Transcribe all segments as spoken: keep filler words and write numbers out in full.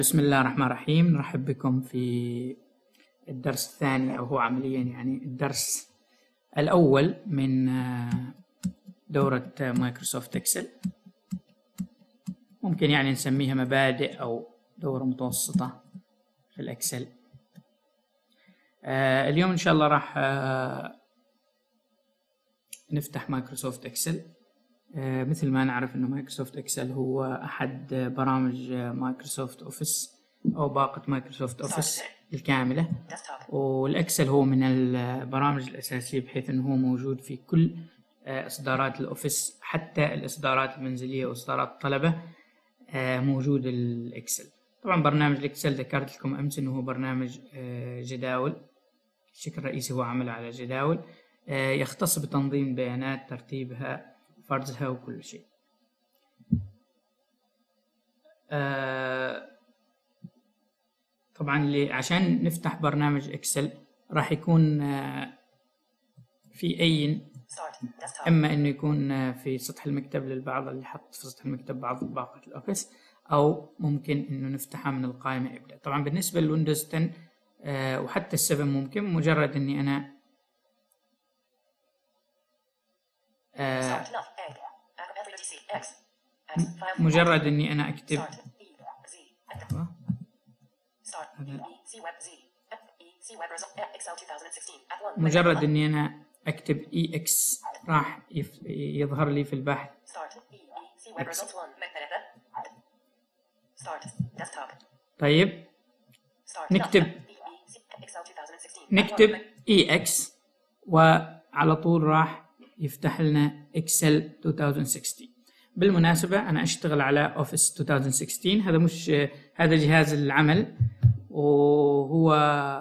بسم الله الرحمن الرحيم. نرحب بكم في الدرس الثاني، أو هو عمليا يعني الدرس الأول من دورة مايكروسوفت إكسل. ممكن يعني نسميها مبادئ أو دورة متوسطة في الإكسل. اليوم إن شاء الله راح نفتح مايكروسوفت إكسل. مثل ما نعرف إنه مايكروسوفت إكسل هو أحد برامج مايكروسوفت أوفيس أو باقة مايكروسوفت أوفيس الكاملة، والإكسل هو من البرامج الأساسية بحيث إنه هو موجود في كل إصدارات الأوفيس، حتى الإصدارات المنزلية وإصدارات الطلبة موجود الإكسل. طبعا برنامج الإكسل ذكرت لكم أمس إنه هو برنامج جداول، الشكل الرئيسي هو عمله على جداول، يختص بتنظيم البيانات، ترتيبها، فرزها وكل شيء. آه طبعا اللي عشان نفتح برنامج اكسل راح يكون آه في اي، اما انه يكون آه في سطح المكتب للبعض اللي حط في سطح المكتب بعض باقة الاوفيس، او ممكن انه نفتحها من القائمة ابدأ. طبعا بالنسبة للويندوز عشرة آه وحتى السبعة ممكن مجرد اني انا آه مجرد اني انا اكتب مجرد اني انا اكتب اي اكس راح يظهر لي في البحث طيب نكتب نكتب اي اكس وعلى طول راح يفتح لنا اكسل ألفين وستة عشر. بالمناسبة أنا أشتغل على أوفيس ألفين وستة عشر، هذا مش هذا جهاز العمل، وهو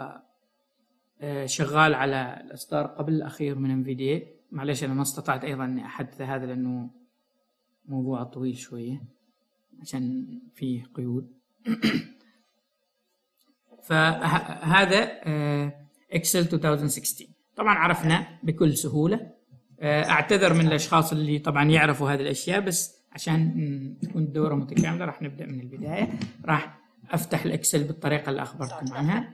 شغال على الإصدار قبل الأخير من انفيديا. معلش أنا ما استطعت أيضا أني أحدث هذا لأنه موضوع طويل شوية عشان فيه قيود. فهذا إكسل ألفين وستة عشر طبعا عرفنا بكل سهولة. أعتذر من الأشخاص اللي طبعا يعرفوا هذه الأشياء، بس عشان تكون الدورة متكاملة راح نبدأ من البداية. راح أفتح الإكسل بالطريقة اللي أخبرتكم عنها،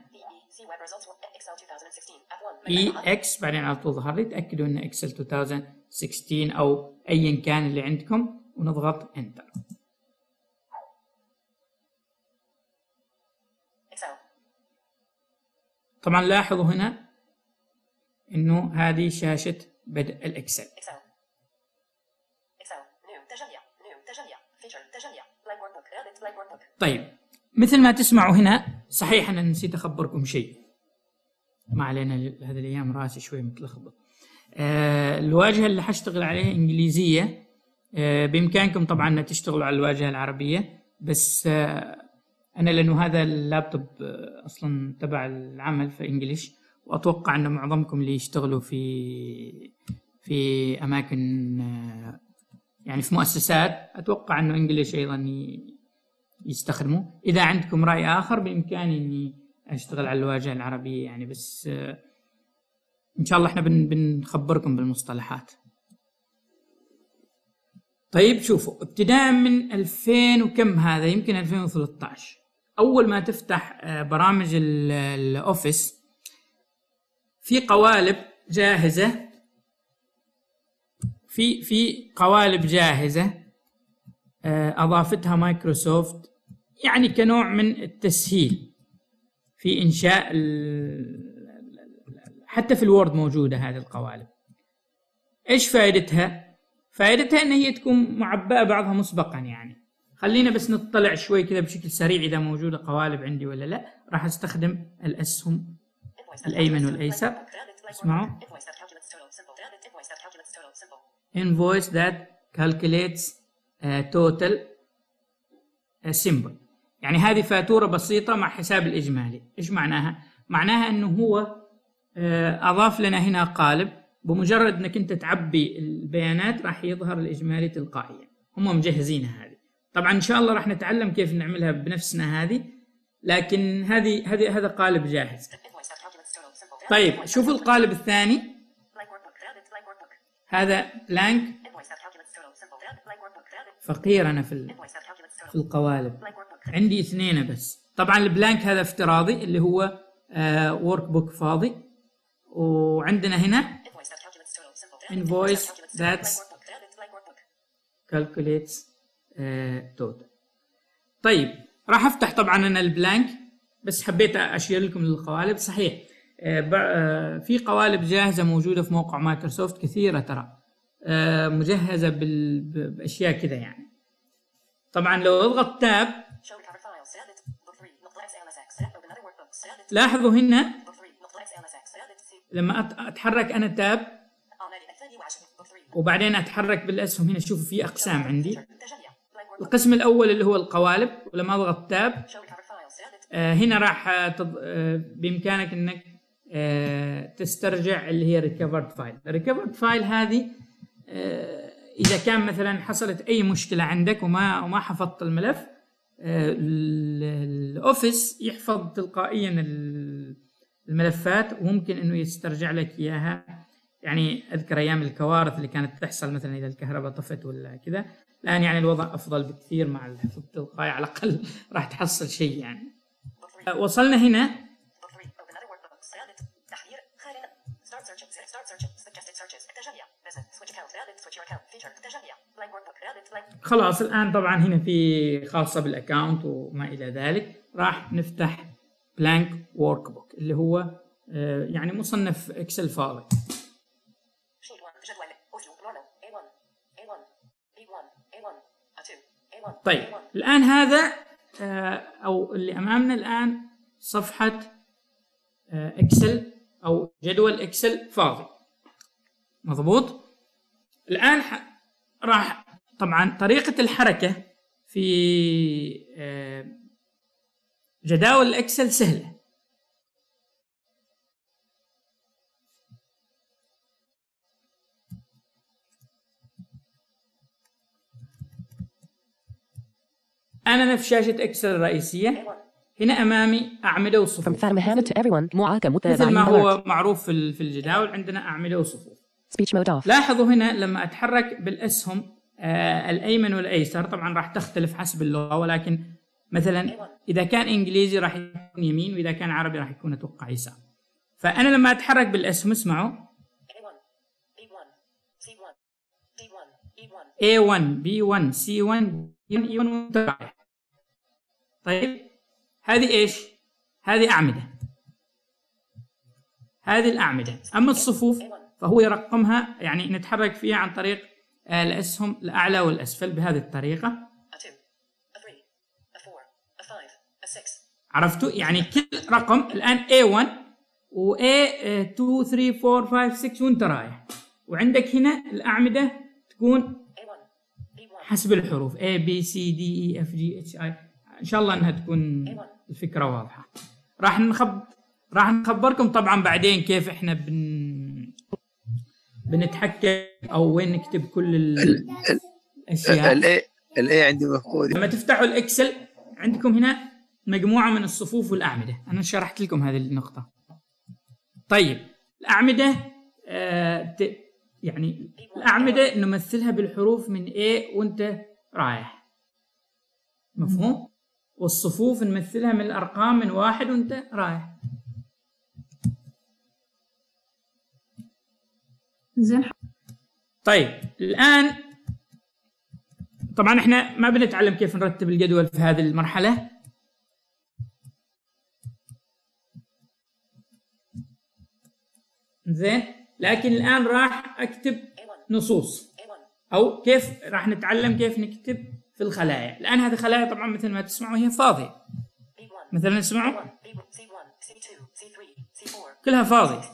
إي إكس، بعدين على طول ظهر لي. تأكدوا إن إكسل ألفين وستة عشر أو أيا كان اللي عندكم، ونضغط إنتر. طبعا لاحظوا هنا إنه هذه شاشة بدء الإكسل. طيب مثل ما تسمعوا هنا، صحيح أنا نسيت أخبركم شيء، ما علينا، هذه الأيام راسي شوي متلخبط. آه الواجهة اللي حشتغل عليها إنجليزية، آه بإمكانكم طبعا أن تشتغلوا على الواجهة العربية، بس آه أنا لأنه هذا اللابتوب آه أصلا تبع العمل في إنجليش، وأتوقع أن معظمكم اللي يشتغلوا في في أماكن آه يعني في مؤسسات، أتوقع أنه إنجليش أيضا يستخدموا. إذا عندكم رأي آخر بإمكاني أني أشتغل على الواجهة العربية يعني، بس إن شاء الله إحنا بن بنخبركم بالمصطلحات. طيب شوفوا، ابتداء من ألفين وكم، هذا يمكن ألفين وثلاثة عشر، أول ما تفتح برامج الأوفيس في قوالب جاهزة، في في قوالب جاهزة أضافتها مايكروسوفت يعني كنوع من التسهيل في إنشاء، حتى في الوورد موجودة هذه القوالب. إيش فائدتها؟ فائدتها إن هي تكون معبأة بعضها مسبقا يعني. خلينا بس نطلع شوي كذا بشكل سريع إذا موجودة قوالب عندي ولا لا. راح أستخدم الأسهم الأيمن والأيسر. اسمعوا، invoice that calculates uh, total uh, simple، يعني هذه فاتورة بسيطة مع حساب الإجمالي. إيش معناها؟ معناها أنه هو أضاف لنا هنا قالب، بمجرد أنك أنت تعبي البيانات راح يظهر الإجمالي تلقائيا. هم مجهزينها هذه. طبعا إن شاء الله راح نتعلم كيف نعملها بنفسنا هذه، لكن هذه هذه هذا قالب جاهز. طيب شوفوا القالب الثاني، هذا بلانك. فقير أنا في ال... في القوالب عندي اثنين بس. طبعا البلانك هذا افتراضي اللي هو ورك بوك فاضي، وعندنا هنا invoice that calculates uh, total. طيب راح افتح طبعا انا البلانك، بس حبيت اشير لكم للقوالب. صحيح uh, في قوالب جاهزه موجوده في موقع مايكروسوفت كثيره ترى، uh, مجهزه باشياء كذا يعني. طبعا لو اضغط تاب لاحظوا هنا لما اتحرك انا تاب وبعدين اتحرك بالاسهم، هنا شوفوا في اقسام عندي. القسم الاول اللي هو القوالب، ولما اضغط تاب آه هنا راح تض... آه بامكانك انك آه تسترجع اللي هي ريكفرد فايل. الريكفرد فايل هذه آه اذا كان مثلا حصلت اي مشكله عندك وما وما حفظت الملف، آه الاوفيس يحفظ تلقائيا الملفات وممكن انه يسترجع لك اياها. يعني اذكر ايام الكوارث اللي كانت تحصل مثلا اذا الكهرباء طفت ولا كذا، الان يعني الوضع افضل بكثير مع الحفظ التلقائي، على الاقل راح تحصل شيء يعني. وصلنا هنا خلاص. الان طبعا هنا في خاصه بالاكاونت وما الى ذلك. راح نفتح بلانك ورك بوك اللي هو يعني مصنف اكسل فاضي. طيب الآن هذا أو اللي أمامنا الآن صفحة إكسل أو جدول إكسل فاضي، مضبوط. الآن راح طبعا طريقة الحركة في جداول الإكسل سهلة. أنا في شاشة إكسل الرئيسية، هنا أمامي أعمدة وصفوف مثل ما هو معروف في الجداول، عندنا أعمدة وصفوف. لاحظوا هنا لما أتحرك بالأسهم آه الأيمن والأيسر، طبعا راح تختلف حسب اللغة، ولكن مثلا إذا كان إنجليزي راح يكون يمين، وإذا كان عربي راح يكون أتوقع يسار. فأنا لما أتحرك بالأسهم اسمعوا إيه وان بي وان سي وان إي وان. طيب هذه إيش؟ هذه أعمدة، هذه الأعمدة. أما الصفوف فهو يرقمها، يعني نتحرك فيها عن طريق الأسهم الأعلى والأسفل بهذه الطريقة. عرفتوا؟ يعني كل رقم الآن إيه وان و إيه تو ثري فور فايف سكس وانت رايح، وعندك هنا الأعمدة تكون حسب الحروف A B C D E F G H I. إن شاء الله أنها تكون الفكرة واضحة. راح نخب راح نخبركم طبعا بعدين كيف إحنا بن بنتحكم أو وين نكتب كل الأشياء. ال ال A عندي مفقود. لما تفتحوا الإكسل عندكم هنا مجموعة من الصفوف والأعمدة. أنا شرحت لكم هذه النقطة. طيب الأعمدة آه يعني الأعمدة نمثلها بالحروف من A وأنت رايح، مفهوم؟ والصفوف نمثلها من الأرقام من واحد وأنت رايح. زين. طيب الآن طبعا احنا ما بنتعلم كيف نرتب الجدول في هذه المرحلة. زين، لكن الآن راح أكتب نصوص، أو كيف راح نتعلم كيف نكتب في الخلايا. الآن هذه خلايا طبعا مثل ما تسمعوا هي فاضية، مثلا اسمعوا كلها فاضية.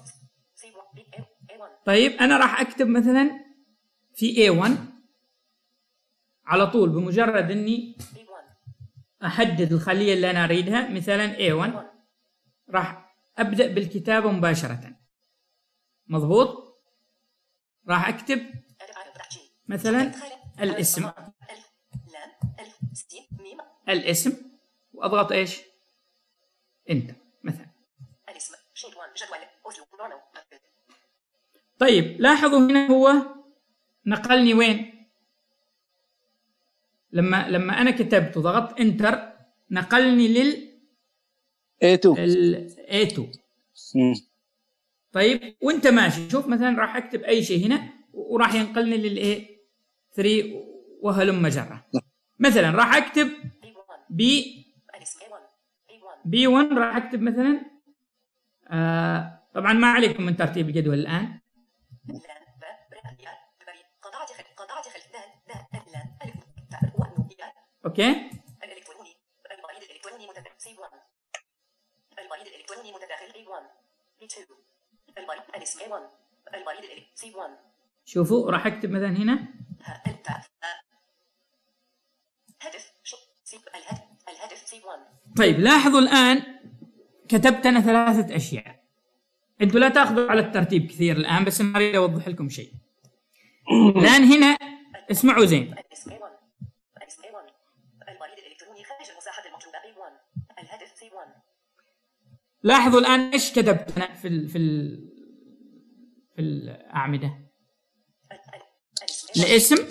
طيب أنا راح أكتب مثلا في إيه وان على طول، بمجرد أني أحدد الخلية اللي أنا أريدها، مثلا إيه وان راح أبدأ بالكتابة مباشرة، مضبوط. راح أكتب مثلا الاسم الاسم وأضغط إيش؟ إنتر مثلا. طيب لاحظوا هنا هو نقلني وين؟ لما لما انا كتبت وضغطت انتر نقلني لل إيه تو ال إيه تو. مم. طيب وانت ماشي شوف مثلا راح اكتب اي شيء هنا وراح ينقلني للايه ثلاثة وهلم جرة. مثلا راح اكتب بي بي واحد راح اكتب مثلا آه طبعا ما عليكم من ترتيب الجدول الان. اوكي الالكتروني البريد الالكتروني متداخل سي واحد البريد الالكتروني متداخل بي واحد بي اثنين البريد الاسم اي واحد البريد سي واحد. شوفوا راح اكتب مثلا هنا هدف سي الهدف الهدف سي واحد. طيب لاحظوا الان كتبت انا ثلاثة اشياء. انتوا لا تاخذوا على الترتيب كثير الان بس انا اريد اوضح لكم شيء. الان هنا اسمعوا زين. لاحظوا الآن إيش كتبت أنا في ال في ال في الأعمدة. الاسم.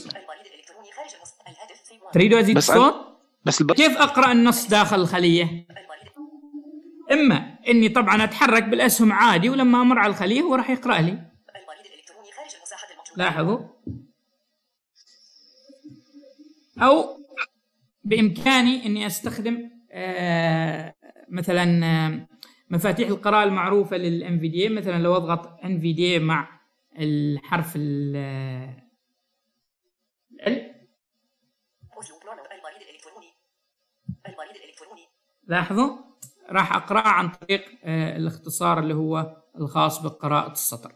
تريدوا أزيد الصوت؟ بس الب... كيف أقرأ النص داخل الخلية؟ إما إني طبعا أتحرك بالأسهم عادي ولما أمر على الخلية هو راح يقرأ لي. لاحظوا. أو بإمكاني إني أستخدم آه مثلا آه مفاتيح القراءة المعروفة للإن في دي إيه. مثلا لو أضغط إن في دي إيه مع الحرف ال ال لاحظوا راح أقرأ عن طريق آه الاختصار اللي هو الخاص بقراءة السطر.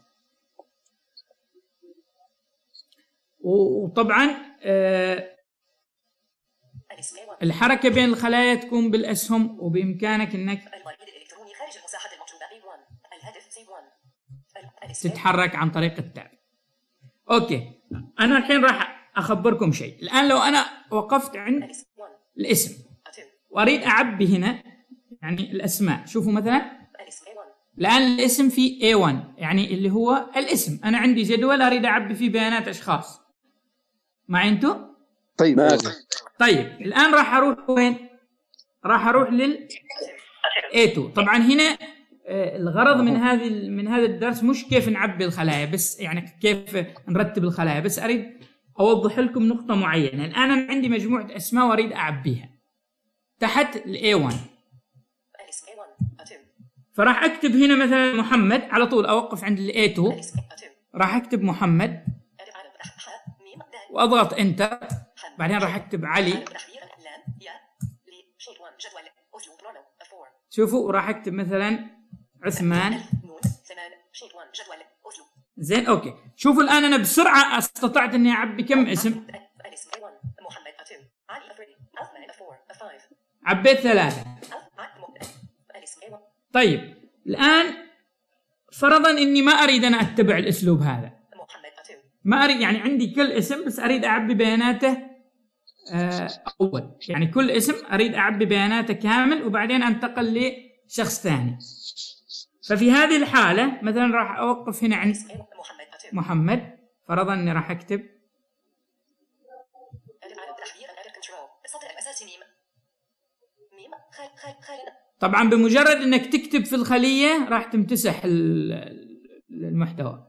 وطبعا آه الحركة بين الخلايا تكون بالأسهم وبإمكانك أنك تتحرك عن طريق التاب. أوكي أنا الحين راح أخبركم شيء. الآن لو أنا وقفت عند الاسم وأريد أعبي هنا يعني الأسماء. شوفوا مثلا الآن الاسم في إيه واحد يعني اللي هو الاسم. أنا عندي جدول أريد أعبي فيه بيانات أشخاص. معي أنتوا؟ طيب طيب الآن راح أروح وين؟ راح أروح لل إيه تو. طبعا هنا الغرض من هذه من هذا الدرس مش كيف نعبي الخلايا بس يعني كيف نرتب الخلايا بس أريد أوضح لكم نقطة معينة. الآن أنا عندي مجموعة أسماء وأريد أعبيها تحت ال إيه واحد فراح أكتب هنا مثلا محمد على طول أوقف عند ال إيه تو راح أكتب محمد وأضغط إنتر بعدين راح أكتب علي. شوفوا راح أكتب مثلا عثمان. زين أوكي. شوفوا الآن أنا بسرعة استطعت إني أعبي كم اسم؟ عبيت ثلاثة. طيب الآن فرضا إني ما أريد أنا أتبع الأسلوب هذا. ما أريد يعني عندي كل اسم بس أريد أعبي بياناته أول يعني كل اسم أريد أعبي بياناته كامل وبعدين أنتقل لشخص ثاني. ففي هذه الحالة مثلا راح أوقف هنا عند محمد. فرضا أني راح أكتب طبعا بمجرد أنك تكتب في الخلية راح تمتسح المحتوى.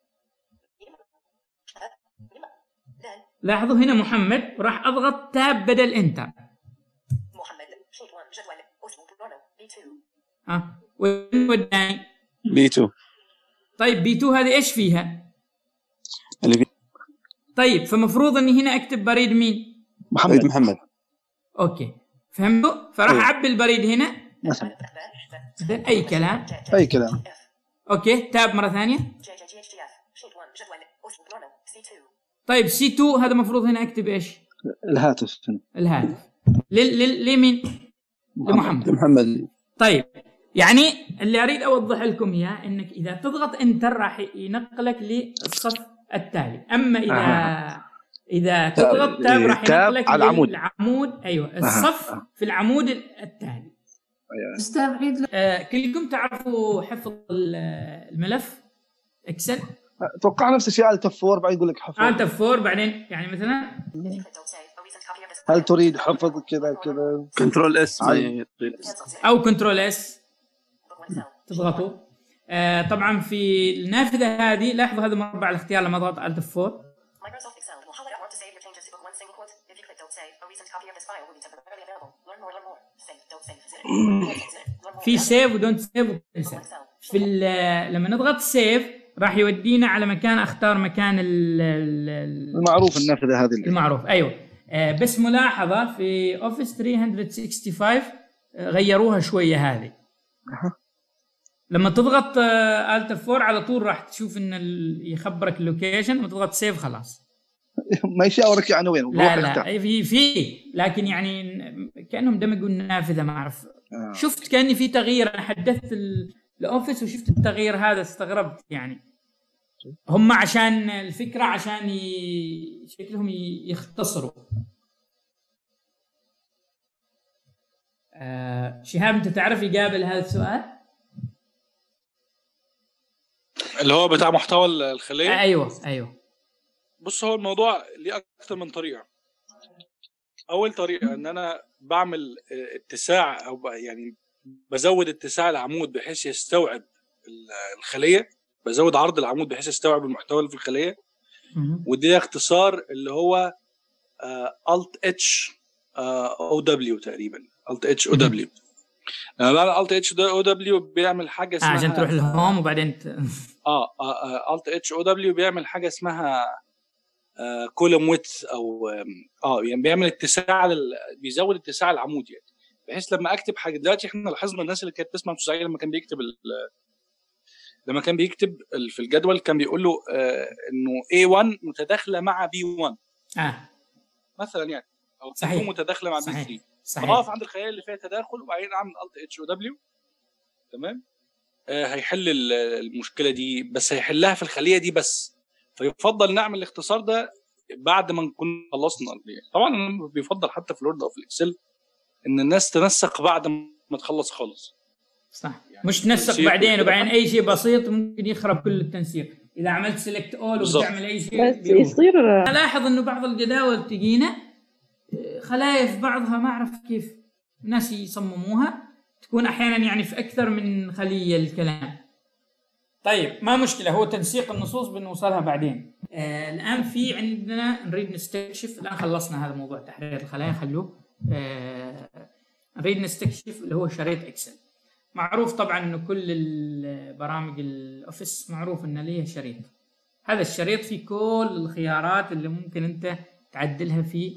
لاحظوا هنا محمد وراح أضغط تاب بدل إنتر. محمد جدول أسلوب برونو بي اثنين. ها وين وداني؟ بي اثنين. طيب بي اثنين هذه إيش فيها؟ اللي بي... طيب فمفروض إني هنا أكتب بريد مين؟ محمد محمد. أوكي فهمتوا؟ فراح أعبي البريد هنا مثلا أي كلام أي كلام. أوكي تاب مرة ثانية. طيب سي اثنين هذا مفروض هنا أكتب إيش؟ الهاتف. الهاتف لل لل لمين؟ لمحمد. محمد. طيب يعني اللي أريد أوضح لكم إياه إنك إذا تضغط إنتر راح ينقلك للصف التالي. أما إذا آه. إذا تضغط تاب راح ينقلك على العمود. للعمود. أيوة الصف آه. في العمود التالي. أستاذ عيد آه كلكم تعرفوا حفظ الملف إكسل؟ اتوقع نفس الشيء على تف فور بعدين يقول لك حفظ على تف فور بعدين يعني مثلا هل تريد حفظ كذا كذا؟ كنترول اس او كنترول اس تضغطوا. آه طبعا في النافذه هذه لاحظوا هذا مربع الاختيار لما اضغط الت اف أربعة Microsoft Excel will highlight want to save your changes to book one single quote. If you click don't save, a recent copy of this file will be temporarily available. Learn more, learn more. Save, don't save. Zip. في سيف ودونت سيف وكنسل. في لما نضغط سيف راح يودينا على مكان اختار مكان المعروف النافذه هذه المعروف. ايوه آه بس ملاحظه في اوفيس ثلاثمية وخمسة وستين آه غيروها شويه هذه. لما تضغط الت اف أربعة على طول راح تشوف ان يخبرك اللوكيشن، لما تضغط سيف خلاص ما يشاورك يعني وين. لا لا في في لكن يعني كانهم دمجوا النافذه ما اعرف. آه. شفت كاني في تغيير، انا حدثت الاوفيس وشفت التغيير هذا استغربت يعني. هم عشان الفكره عشان ي... شكلهم يختصروا. آه شهاب انت تعرف يقابل هذا السؤال اللي هو بتاع محتوى الخلية؟ ايوه ايوه. بص هو الموضوع ليه اكتر من طريقه. اول طريقه ان انا بعمل اتساع او يعني بزود اتساع العمود بحيث يستوعب الخليه، بزود عرض العمود بحيث يستوعب المحتوى اللي في الخليه. ودي اختصار اللي هو الت اتش او دبليو تقريبا الت اتش او دبليو. لما بعمل الت اتش او دبليو بيعمل حاجه اسمها عشان تروح للهوم وبعدين ت... اه الت اتش او دبليو بيعمل حاجه اسمها كولوم ويدث او اه يعني بيعمل اتساع لل... بيزود اتساع العمود يعني بحيث لما اكتب حاجه. دلوقتي احنا لاحظنا الناس اللي كانت تسمع مساعي لما كان بيكتب ال... لما كان بيكتب في الجدول كان بيقول له آه انه إيه وان متداخله مع بي وان اه مثلا يعني، او صحيح متداخله مع بي ثلاثة. فاقف عند الخيال اللي فيها تداخل وبعدين اعمل الت اتش او دبليو تمام. آه هيحل المشكله دي، بس هيحلها في الخليه دي بس. فيفضل نعمل الاختصار ده بعد ما نكون خلصنا. طبعا بيفضل حتى في الوورد او في الاكسل ان الناس تنسق بعد ما تخلص خالص. صح يعني مش تنسق بعدين وبعدين اي شيء بسيط ممكن يخرب كل التنسيق. اذا عملت سيلكت اول وبتعمل اي شيء بس يصير. الاحظ انه بعض الجداول تجينا خلايا في بعضها ما اعرف كيف الناس يصمموها تكون احيانا يعني في اكثر من خليه الكلام. طيب ما مشكله، هو تنسيق النصوص بنوصلها بعدين. آه الان في عندنا نريد نستكشف. الان خلصنا هذا موضوع تحرير الخلايا خلوه. آه نريد نستكشف اللي هو شريط اكسل. معروف طبعا انه كل البرامج الاوفيس معروف ان ليها شريط. هذا الشريط فيه كل الخيارات اللي ممكن انت تعدلها في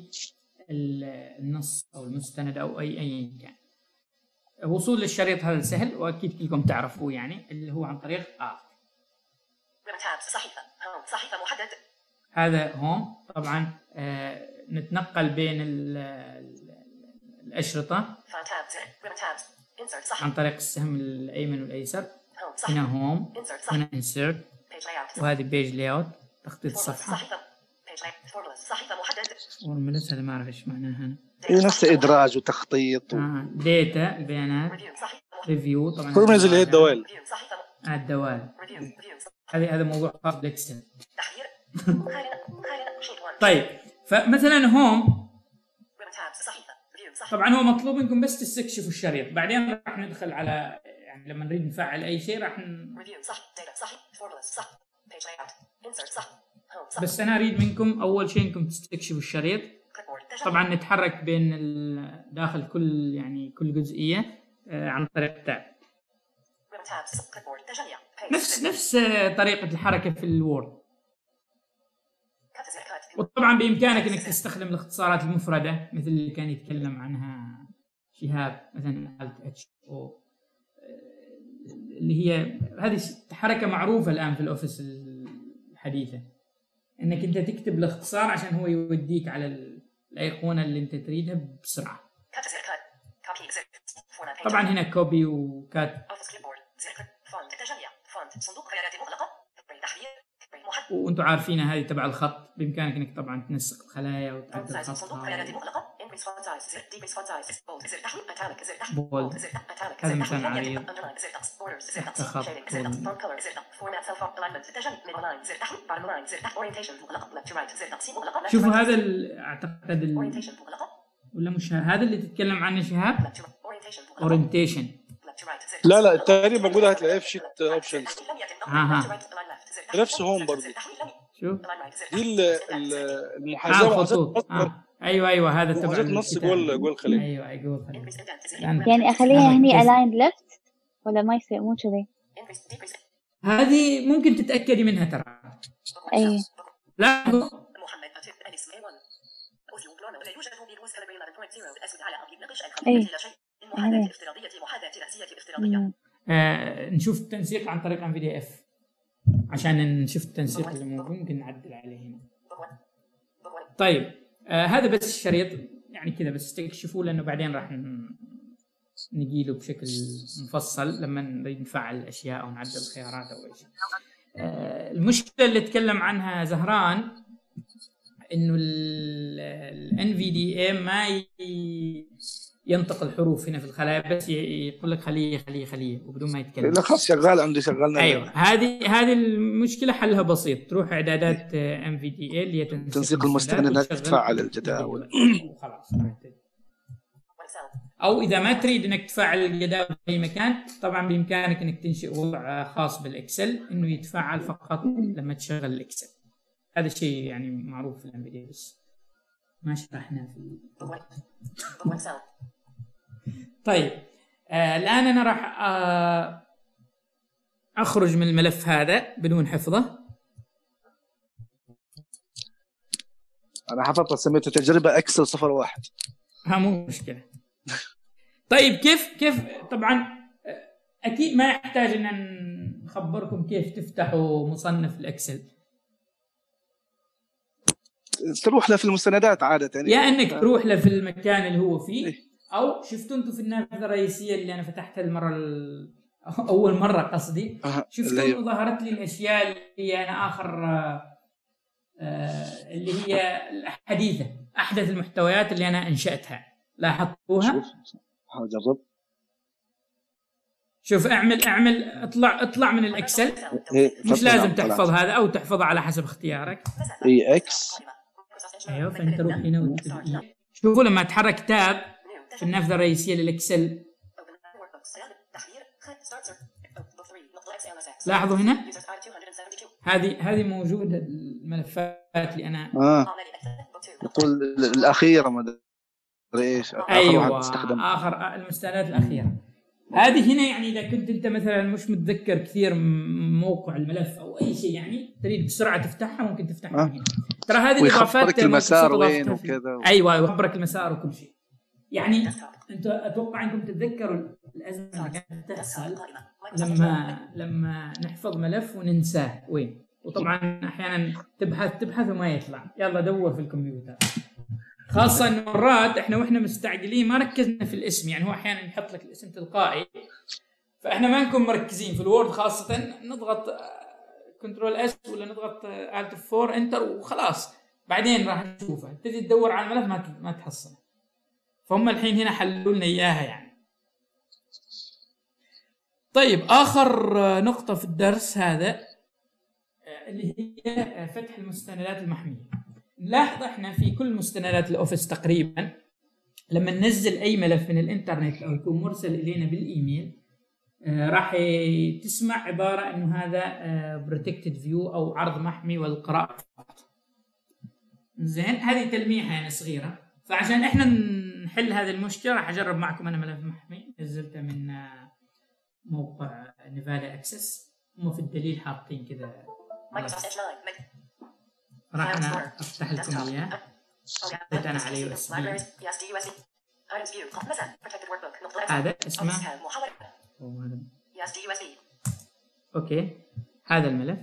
النص او المستند او اي اي كان. وصول للشريط هذا سهل واكيد كلكم تعرفوه يعني، اللي هو عن طريق ارك. صحيفه هوم صحيفه محدد. هذا هوم طبعا. آه نتنقل بين الاشرطه عن طريق السهم الايمن والايسر. هنا هوم، هنا انسيرت، وهذه بيج لاي اوت تخطيط الصفحه. صحيفه محدد. والملف هذا ما اعرف ايش معناه هنا. هي نفس ادراج وتخطيط و... آه. ديتا البيانات. ريفيو طبعا فورمز اللي هي الدوال. آه الدوال هذه هذا موضوع خاص بالاكسل. طيب فمثلا هوم طبعا هو مطلوب منكم بس تستكشفوا الشريط، بعدين راح ندخل على يعني لما نريد نفعل اي شيء راح ن... بس انا اريد منكم اول شيء انكم تستكشفوا الشريط. طبعا نتحرك بين داخل كل يعني كل جزئيه عن طريق تاب. نفس نفس طريقه الحركه في الوورد. وطبعا بامكانك انك تستخدم الاختصارات المفرده مثل اللي كان يتكلم عنها شهاب، مثلا الت اتش او اللي هي هذه حركه معروفه الان في الاوفيس الحديثه، انك انت تكتب الاختصار عشان هو يوديك على الايقونه اللي انت تريدها بسرعه. طبعا هنا كوبي وكات، وانتم عارفين هذه تبع الخط. بامكانك انك طبعا تنسق الخلايا وتعدل خطها بول هذا مثلا عريض تحت خط شوفوا هذا اعتقد ال... ولا مش هذا اللي تتكلم عنه شهاب اورينتيشن لا لا التقريب موجوده هتلاقيه في شيت اوبشنز اها نفس هوم برضه شوف دي المحاذاه الخطوط آه. ايوه ايوه هذا تبع نص جول جول خليج ايوه ايوه جول خليج يعني اخليها هني الاين ليفت ولا ما يصير مو كذي هذه ممكن تتاكدي منها ترى اي لا اي آه، نشوف التنسيق عن طريق ام في دي اف عشان نشوف التنسيق اللي موجود ممكن نعدل عليه هنا. طيب آه هذا بس الشريط يعني كذا بس تكشفوه لانه بعدين راح نجيله بشكل مفصل لما نريد نفعل الاشياء او نعدل الخيارات او اي شيء. آه المشكله اللي تكلم عنها زهران انه ال إن في دي إيه ما ينطق الحروف هنا في الخلايا بس يقول لك خليه خليه خليه وبدون ما يتكلم. لا خلاص شغال عندي شغالنا. ايوه هذه هذه المشكله حلها بسيط تروح اعدادات إم في دي إيه اللي هي تنسيق المستندات تفعل الجداول وخلاص. او اذا ما تريد انك تفعل الجداول في اي مكان طبعا بامكانك انك تنشئ وضع خاص بالاكسل انه يتفعل فقط لما تشغل الاكسل. هذا الشيء يعني معروف في الام في دي بس ما شرحناه في طيب آه الآن أنا راح آه أخرج من الملف هذا بدون حفظه. أنا حفظته سميته تجربة إكسل صفر واحد. ها مو مشكلة. طيب كيف كيف طبعا أكيد ما يحتاج أن نخبركم كيف تفتحوا مصنف الإكسل. تروح له في المستندات عادة يعني. يا أنك تروح له في المكان اللي هو فيه أو شفتوا أنتم في النافذة الرئيسية اللي أنا فتحتها المرة أول مرة قصدي شفتوا أنه ظهرت لي الأشياء اللي هي أنا آخر آه اللي هي الحديثة أحدث المحتويات اللي أنا أنشأتها لاحظتوها؟ شوف هجرب شوف اعمل اعمل اطلع اطلع من الإكسل مش لازم تحفظ هذا أو تحفظه على حسب اختيارك. إي إكس أيوه فأنت روح هنا وتكتب شوفوا لما أتحرك تاب في النافذة الرئيسية للإكسل لاحظوا هنا هذه هذه موجودة الملفات اللي أنا آه. يقول الأخيرة ما أدري إيش أيوة آخر المستندات الأخيرة هذه هنا يعني إذا كنت أنت مثلا مش متذكر كثير موقع الملف أو أي شيء يعني تريد بسرعة تفتحها ممكن تفتحها من هنا. ترى هذه الإضافات المسار وين وكذا أيوة يخبرك المسار وكل شيء يعني أنت أتوقع أنكم تتذكروا الأزمة اللي كانت تحصل لما لما نحفظ ملف وننساه وين وطبعا أحيانا تبحث تبحث وما يطلع يلا دور في الكمبيوتر خاصة إنه مرات إحنا وإحنا مستعجلين ما ركزنا في الاسم يعني هو أحيانا يحط لك الاسم تلقائي فإحنا ما نكون مركزين في الوورد خاصة نضغط كنترول اس ولا نضغط الت فور انتر وخلاص بعدين راح نشوفه تجي تدور على الملف ما ما تحصله فهم الحين هنا حلوا لنا إياها يعني. طيب آخر نقطة في الدرس هذا اللي هي فتح المستندات المحمية. نلاحظ احنا في كل مستندات الاوفيس تقريبا لما ننزل اي ملف من الانترنت او يكون مرسل الينا بالايميل آه راح تسمع عباره انه هذا بروتكتد فيو او عرض محمي والقراءه فقط. زين هذه تلميحه يعني صغيره فعشان احنا نحل هذه المشكله راح اجرب معكم انا ملف محمي نزلته من آه موقع نيفادا اكسس هم في الدليل حاطين كذا راح أنا أفتح لكم إياه حطيت أنا عليه يو إس بي هذا اسمه أوكي هذا الملف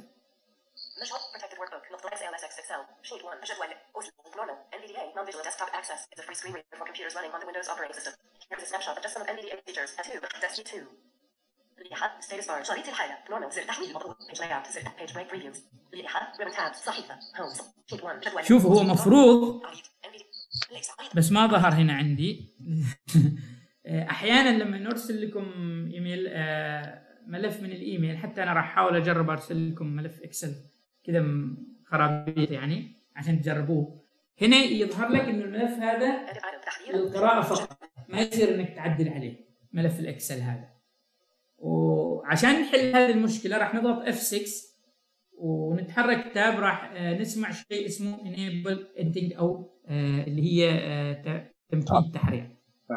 لائحة ستيتس بار شريط الحالة نورمال زر تحويل مضغوط بيج لايات زر بيج بريك بريفيوز لائحة ريبن تاب صحيفة هومز شيت واحد جدول شوف هو مفروض بس ما ظهر هنا عندي. احيانا لما نرسل لكم ايميل ملف من الايميل، حتى انا راح احاول اجرب ارسل لكم ملف اكسل كذا خرابيط يعني عشان تجربوه. هنا يظهر لك انه الملف هذا للقراءه فقط، ما يصير انك تعدل عليه ملف الاكسل هذا. وعشان نحل هذه المشكله راح نضغط إف ستة ونتحرك تاب، راح نسمع شيء اسمه enable editing او اللي هي تمكين التحرير.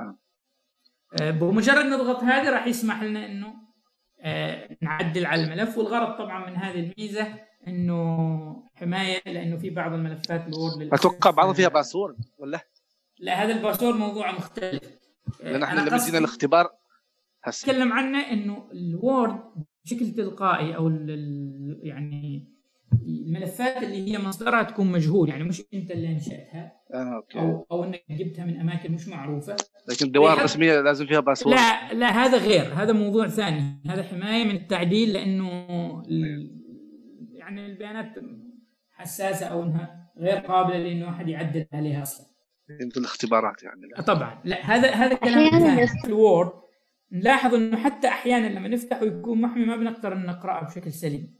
بمجرد نضغط هذه راح يسمح لنا انه نعدل على الملف. والغرض طبعا من هذه الميزه انه حمايه، لانه في بعض الملفات الوورد اتوقع بعضها فيها باسورد ولا لا؟ هذا الباسورد موضوع مختلف، لان احنا لما جينا الاختبار اتكلم عنه انه الوورد بشكل تلقائي او يعني الملفات اللي هي مصدرها تكون مجهول، يعني مش انت اللي انشاتها آه، أوكي. او او انك جبتها من اماكن مش معروفه، لكن الدوائر الرسميه لازم فيها باسورد. لا لا هذا غير، هذا موضوع ثاني، هذا حمايه من التعديل، لانه يعني البيانات حساسه او انها غير قابله لانه احد يعدل عليها اصلا. انتم الاختبارات يعني لا. طبعا لا، هذا هذا كلام ثاني. الوورد نلاحظ انه حتى احيانا لما نفتحه يكون محمي ما بنقدر نقراه بشكل سليم.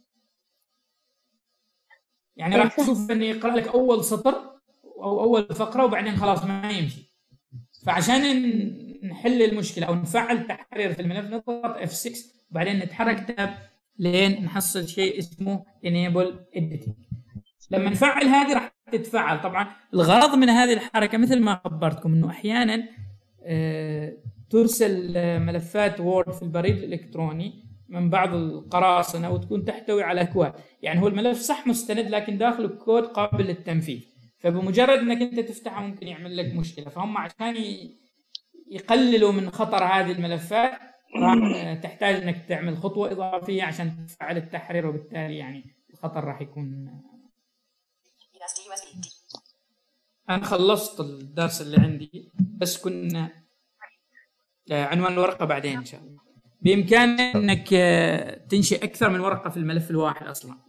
يعني راح تشوف انه يقرا لك اول سطر او اول فقره وبعدين خلاص ما يمشي. فعشان نحل المشكله او نفعل تحرير في الملف نضغط إف ستة وبعدين نتحرك تاب لين نحصل شيء اسمه enable editing. لما نفعل هذه راح تتفعل. طبعا الغرض من هذه الحركه مثل ما خبرتكم انه احيانا آه ترسل ملفات وورد في البريد الالكتروني من بعض القراصنه وتكون تحتوي على اكواد، يعني هو الملف صح مستند لكن داخله كود قابل للتنفيذ، فبمجرد انك انت تفتحه ممكن يعمل لك مشكله. فهم عشان يقللوا من خطر هذه الملفات راح تحتاج انك تعمل خطوه اضافيه عشان تفعل التحرير، وبالتالي يعني الخطر راح يكون. انا خلصت الدرس اللي عندي، بس كنا عنوان الورقه بعدين ان شاء الله. بامكانك انك تنشئ اكثر من ورقه في الملف الواحد اصلا.